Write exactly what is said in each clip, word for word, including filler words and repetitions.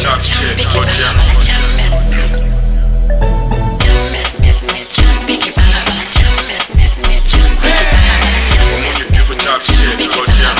talk shit, go jam. When you people talk shit, go jam.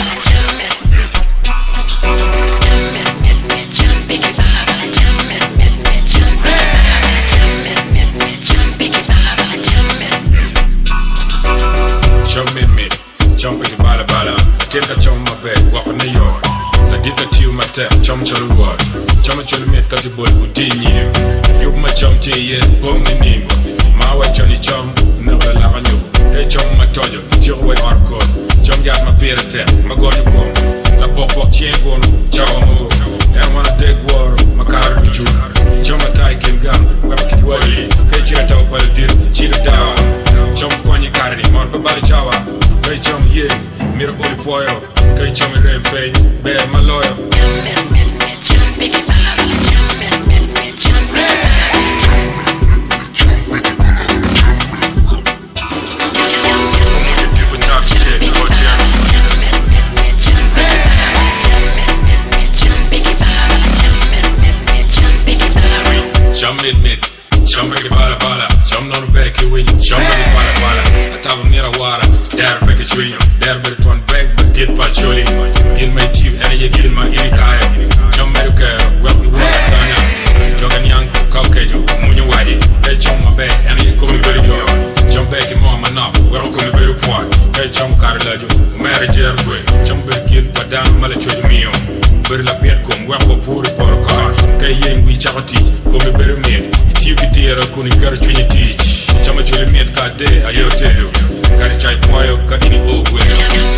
Jump in me, jump in the bala bala. Take a chum my bed, walk on the yard. La dita tiu ma te, chum cholu wad. Chum cholu met ka di bol udi nim. Yub ma chum te ye, bom ni nim. Ma wa choli chum, nirga la ganyo. Kay chum ma tojo, tiro we arko. Chum yat ma pere te, ma goju kom. La bok bok chien gono, chawa mo. En wana take war, ma karu di chu. Chum ma tai kin gam, wap kit wali. Kay chira tau pala dir, chira down. Chum kwanyi karni, mon pa bali chawa. Kay chum ye, mira oli poyo. Kay chum rempe, be maloyo. Jump in mid, jump in the bala bala, jump on the back you win, jump in the bala bala. I tell them near a water, there back a trillion, there but one back but did patrolling. In my team and you get my inikaya. Jump America, well we want to turn up. Jogan young, Caucajo, Munyo Wadi, they jump my back and you come very good. Jump back in mom and up, well come very point. They jump Carlajo, marriage airway, jump back in Padam Malacho Mio. Very la pier con guapo pure porco. Kay yen we chapati, come very made. It's you get there, Kuni Karchuni teach. Chama Juliet Kade, I tell you. Karichai Poyo, Katini Owe.